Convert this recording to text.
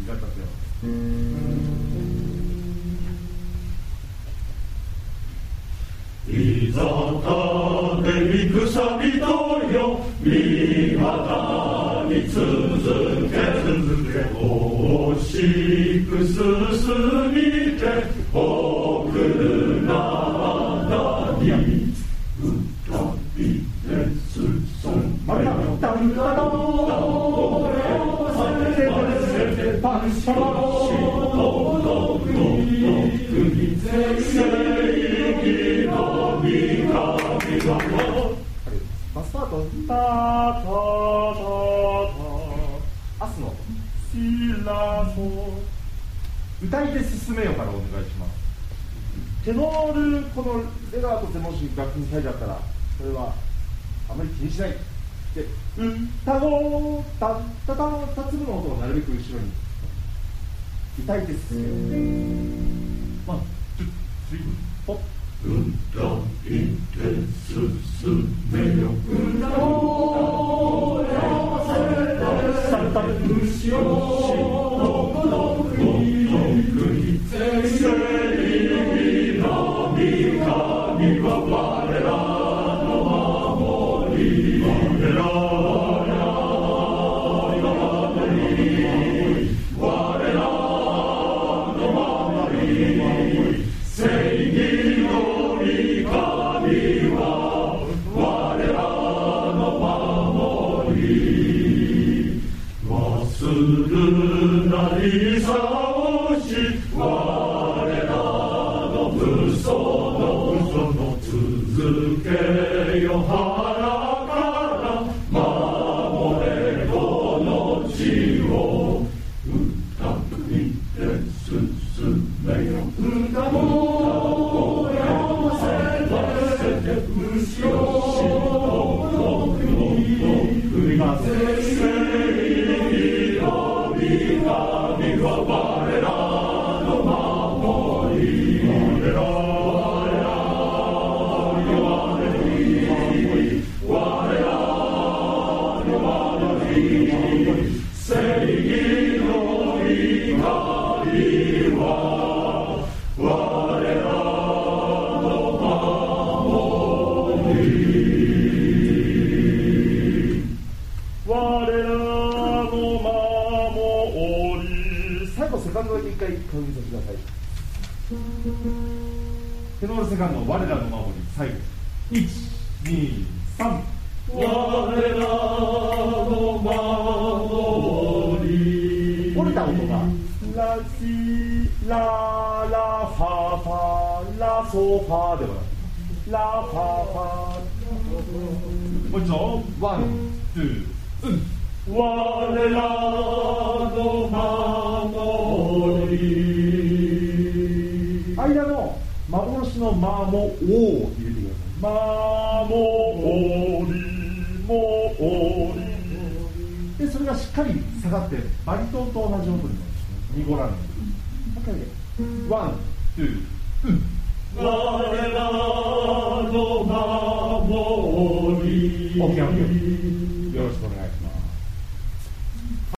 がたてよ。 いざたで戦人よ、味方に続け惜しく進みて送る灘に歌いて進めよ。 マスタートタタタタアスのシラソ歌いで進めよからお願いします。テノール、このレガートでもし楽譜に書いてあったらそれはあまり気にしないで、歌をタッタタのタツブの音をなるべく後ろに歌いで進めよ。ワン、ツー、スリー、フォー。 歌いて進めよ。歌を合わせてサタルシオの国正義の御神は我らの守り。我らテノールセカンド、我らの守り、最後。1、2、3。 我らの守り。 折れた音が、ラシ、ラ、ラ、ファ、ファ、ラ、ソ、ファではなく、ラ、ファ、ファ。もう一度、ワン、ツー、 我らの守り。 間の幻のマもおを入れてください。マもりもりで、それがしっかり下がってバリトンと同じ音になるんですね。濁らない。もう一回でワン、ツー、 我らの守り。 オッケーオッケー。よろしくお願いします。